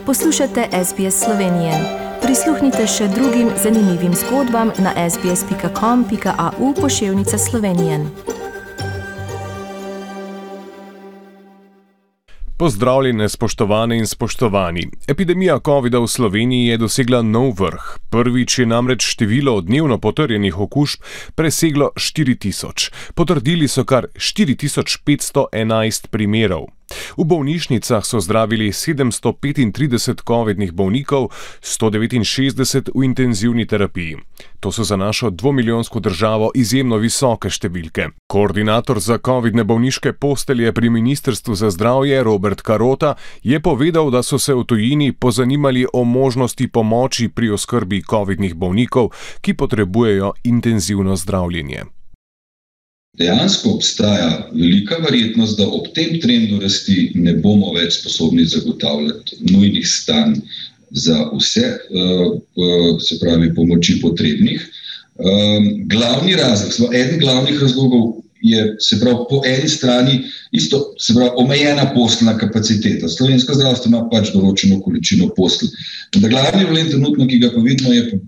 Poslušate SBS Slovenije. Prisluhnite še drugim zanimivim zgodbam na sbs.com.au/Slovenije. Pozdravljene, spoštovane in spoštovani. Epidemija covida v Sloveniji je dosegla nov vrh. Prvič je namreč število dnevno potrjenih okužb preseglo 4000. Potrdili so kar 4511 primerov. V bolnišnicah so zdravili 735 covidnih bolnikov, 169 v intenzivni terapiji. To so za našo 2-milijonsko državo izjemno visoke številke. Koordinator za covidne bolniške postelje pri Ministrstvu za zdravje Robert Karota je povedal, da so se v tujini pozanimali o možnosti pomoči pri oskrbi covidnih bolnikov, ki potrebujejo intenzivno zdravljenje. Dejansko obstaja velika verjetnost, da ob tem trendu rasti ne bomo več sposobni zagotavljati nujnih stanj za vse, se pravi pomoči potrebnih. Glavni razlog, eden glavnih razlogov je, se pravi, po eni strani isto, se pravi, omejena posteljna kapaciteta. Slovensko zdravstvo ima pač določeno količino postelj. Glavni problem trenutno, ki ga pa vidimo, je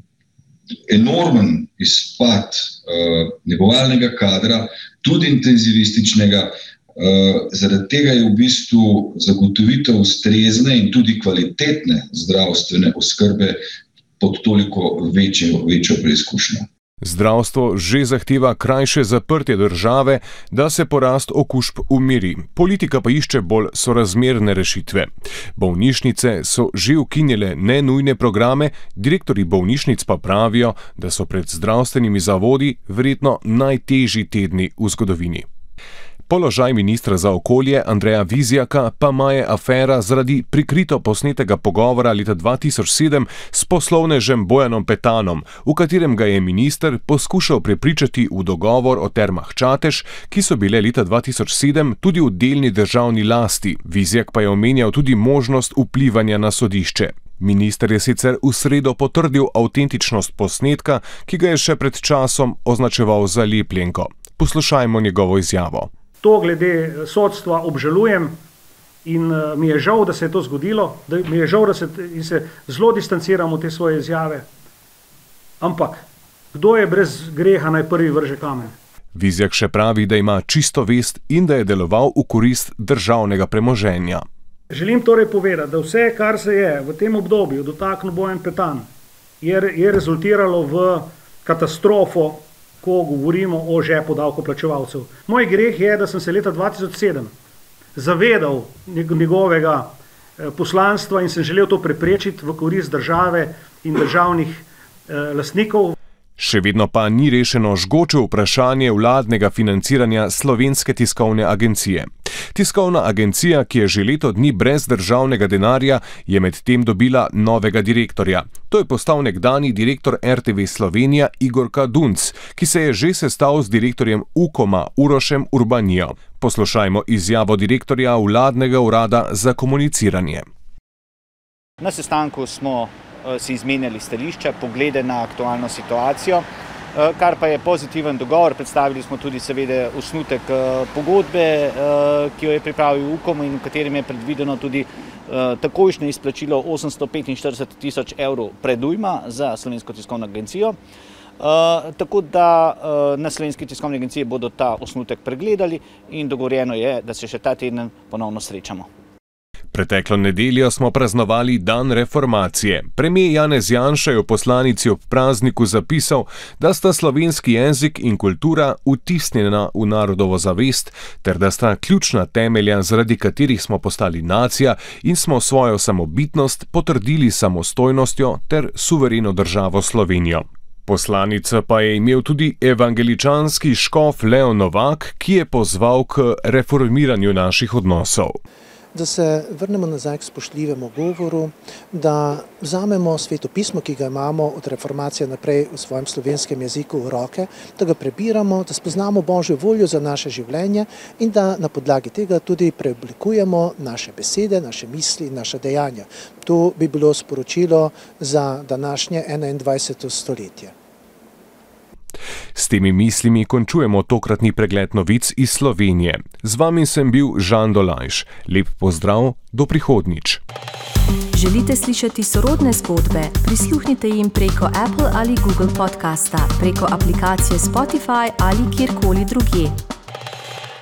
enormen izpad negovalnega kadra, tudi intenzivističnega. Zaradi tega je v bistvu zagotovitev ustrezne in tudi kvalitetne zdravstvene oskrbe pod toliko večjo preizkušnjo. Zdravstvo že zahteva krajše zaprtje države, da se porast okužb umiri. Politika pa išče bolj sorazmerne rešitve. Bolnišnice so že ukinile nenujne programe, direktorji bolnišnic pa pravijo, da so pred zdravstvenimi zavodi verjetno najtežji tedni v zgodovini. Položaj ministra za okolje Andreja Vizjaka pa maje afera zaradi prikrito posnetega pogovora leta 2007 s poslovnežem Bojanom Petanom, v katerem ga je minister poskušal prepričati v dogovor o termah Čatež, ki so bile leta 2007 tudi v delni državni lasti. Vizjak pa je omenjal tudi možnost vplivanja na sodišče. Minister je sicer v sredo potrdil avtentičnost posnetka, ki ga je še pred časom označeval za lepljenko. Poslušajmo njegovo izjavo. To glede sodstva obžalujem in mi je žal, da se je to zgodilo, mi je žal, da se zelo distanciramo te svoje izjave. Ampak, kdo je brez greha, naj prvi vrže kamen? Vizjak še pravi, da ima čisto vest in da je deloval v korist državnega premoženja. Želim torej povedati, da vse, kar se je v tem obdobju dotaknil Bojan Petan, je rezultiralo v katastrofo, ko govorimo o žepu davkoplačevalcev. Moj greh je, da sem se leta 2007 zavedal njegovega poslanstva in sem želel to preprečiti v korist države in državnih lastnikov. Še vedno pa ni rešeno žgoče vprašanje vladnega financiranja Slovenske tiskovne agencije. Tiskovna agencija, ki je že leto dni brez državnega denarja, je medtem dobila novega direktorja. To je postal nekdanji direktor RTV Slovenija Igor Kadunc, ki se je že sestal z direktorjem Ukoma Urošem Urbanijo. Poslušajmo izjavo direktorja vladnega urada za komuniciranje. Na sestanku smo si izmenjali stališča, poglede na aktualno situacijo, kar pa je pozitiven dogovor. Predstavili smo tudi seveda osnutek pogodbe, ki jo je pripravil Ukom in v katerem je predvideno tudi takojšnje izplačilo 845 000 evrov predujma za Slovensko tiskovno agencijo. Tako da na Slovenski tiskovni agenciji bodo ta osnutek pregledali in dogovorjeno je, da se še ta teden ponovno srečamo. Preteklo nedeljo smo praznovali dan reformacije. Premier Janez Janša je v poslanici ob prazniku zapisal, da sta slovenski jezik in kultura vtisnjena v narodovo zavest, ter da sta ključna temelja, zaradi katerih smo postali nacija in smo svojo samobitnost potrdili samostojnostjo ter suvereno državo Slovenijo. Poslanica pa je imel tudi evangeličanski škof Leon Novak, ki je pozval k reformiranju naših odnosov. Da se vrnemo nazaj k spoštljivemu govoru, da vzamemo svetopismo, ki ga imamo od reformacije naprej v svojem slovenskem jeziku v roke, da ga prebiramo, da spoznamo Božjo voljo za naše življenje in da na podlagi tega tudi preoblikujemo naše besede, naše misli in naše dejanja. To bi bilo sporočilo za današnje 21. stoletje. S temi mislimi končujemo tokratni pregled novic iz Slovenije. Z vami sem bil Žan Dolajš. Lep pozdrav, do prihodnjič. Želite slišati sorodne zgodbe? Prisluhnite jim preko Apple ali Google podcasta, preko aplikacije Spotify ali kjerkoli drugje.